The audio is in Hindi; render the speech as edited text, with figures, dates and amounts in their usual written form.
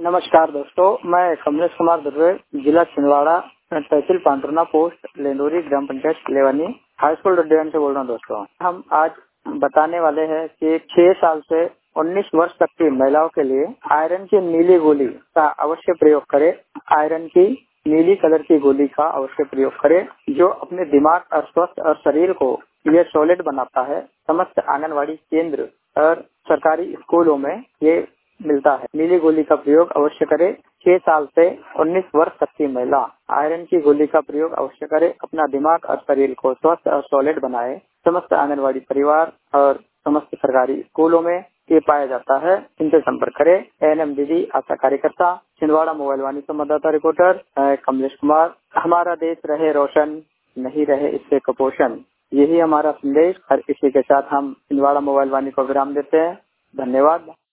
नमस्कार दोस्तों, मैं कमलेश कुमार दुर्वे, जिला छिंदवाड़ा, तहसील पांडुरना, पोस्ट लेंडोरी, ग्राम पंचायत लेवानी, हाई स्कूल डड्डेवान से बोल रहा हूँ। दोस्तों, हम आज बताने वाले हैं कि 6 साल से 19 वर्ष तक की महिलाओं के लिए आयरन की नीली गोली का अवश्य प्रयोग करें। आयरन की नीली कलर की गोली का अवश्य प्रयोग करें, जो अपने दिमाग और स्वस्थ और शरीर को ये सॉलिड बनाता है। समस्त आंगनवाड़ी केंद्र और सरकारी स्कूलों में ये मिलता है। नीली गोली का प्रयोग अवश्य करें। 6 साल से 19 वर्ष तक की महिला आयरन की गोली का प्रयोग अवश्य करे। अपना दिमाग और शरीर को स्वस्थ और सॉलिड बनाए। समस्त आंगनवाड़ी परिवार और समस्त सरकारी स्कूलों में ये पाया जाता है। इनसे संपर्क करें। एएनएम दीदी, आशा कार्यकर्ता, छिंदवाड़ा मोबाइल वाणी संवाददाता रिपोर्टर कमलेश कुमार। हमारा देश रहे रोशन, नहीं रहे इससे कुपोषण, यही हमारा संदेश। हर किसी के साथ हम छिंदवाड़ा मोबाइल वाणी को विराम देते हैं। धन्यवाद।